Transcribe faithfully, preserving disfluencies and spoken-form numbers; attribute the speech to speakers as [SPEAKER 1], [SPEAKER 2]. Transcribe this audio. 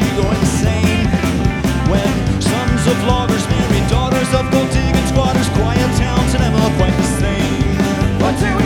[SPEAKER 1] you go insane. When sons of loggers marry daughters of gold digging squatters, quiet towns and I'm not quite the same. But do